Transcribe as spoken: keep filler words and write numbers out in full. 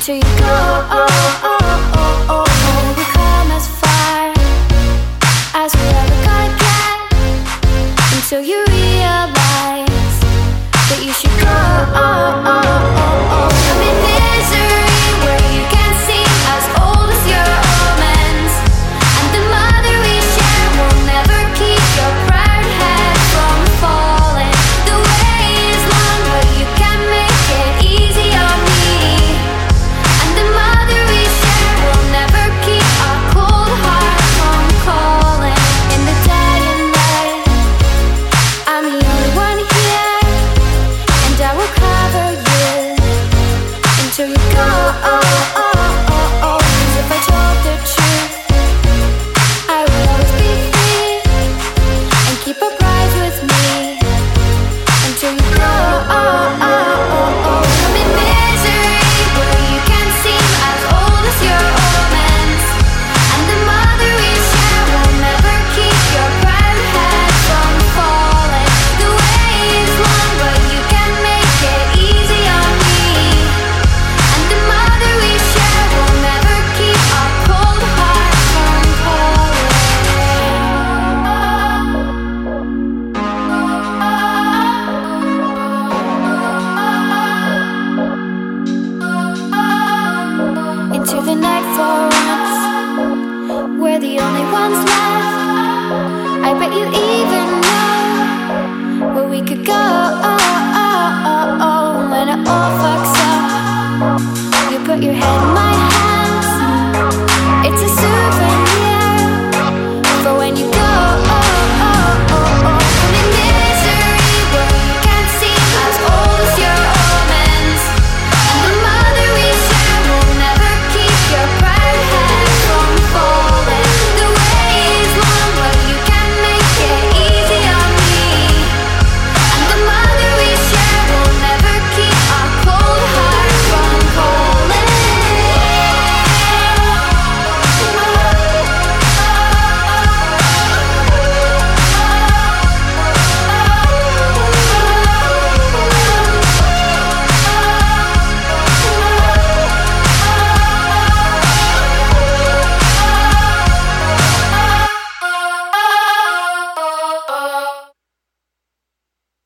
until you go. Oh, oh, oh, oh, oh. We come as far as we're ever gonna get, until you realize that you should go. Oh, oh, oh, oh. I'm in misery where you can't seem as old as your omens, and the mother we share will never keep your proud head from falling. The way is long, but you can make it easy on me, and the mother we share will never keep our cold heart from calling. In the dead of night, I'm the only one here, and I will cover you until you go. Oh, oh, oh, oh. 'Cause if I told the truth, I would always be free and keep a prize with me until you go. Oh, oh, oh, oh. I'm in misery where you can't seem as old as your omens, and the mother we share will never keep your proud head from falling. The way is long, but you can make it easy on me, and the mother we share will never keep our cold heart from calling. Into the night for once, we're the only ones left. I bet you even know where we could go. Oh, oh, oh, oh, when it all fucks